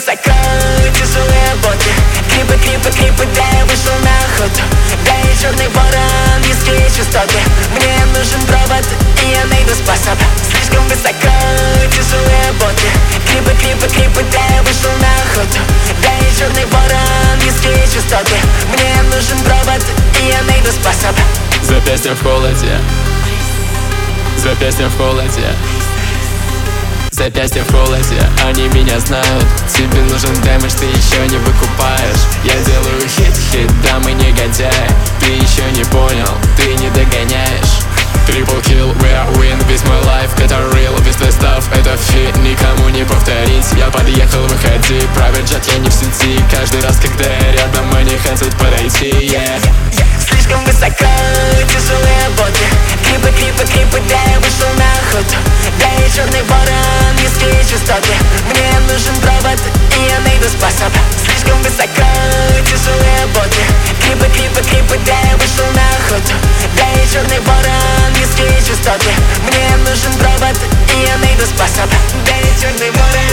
высоко, тяжелые боты, клипы, да я вышел на охоту. Да и черный ворон, низкие частоты. Мне нужен провод, и я найду способ. Слишком высоко, тяжелые боты, клипы, да я вышел на охоту. Да и черный ворон, низкие частоты. Мне нужен провод, и я найду способ. Запястье в холоде, запястье в холоде, запястье в холоде, они меня знают. Тебе нужен дэмэдж, ты еще не выкупаешь. Я делаю хит, да мы негодяи. Ты еще не понял, ты не догоняешь. Triple kill, we are win, весь мой лайф, это real, весь твой став, это фит, никому не повторить. Я подъехал, выходи, private jet, я не в сети. Каждый раз, когда я рядом, они хотят подойти, yeah. Слишком высоко, тяжелые боты, клипы, да я вышел на охоту. Да и черный ворон, низкие частоты. Мне нужен провод, и я найду способ. Слишком высоко, тяжелые боты, клипы, да я вышел на охоту. Да и черный ворон, низкие частоты. Мне нужен провод, и я найду способ. Да и черный ворон.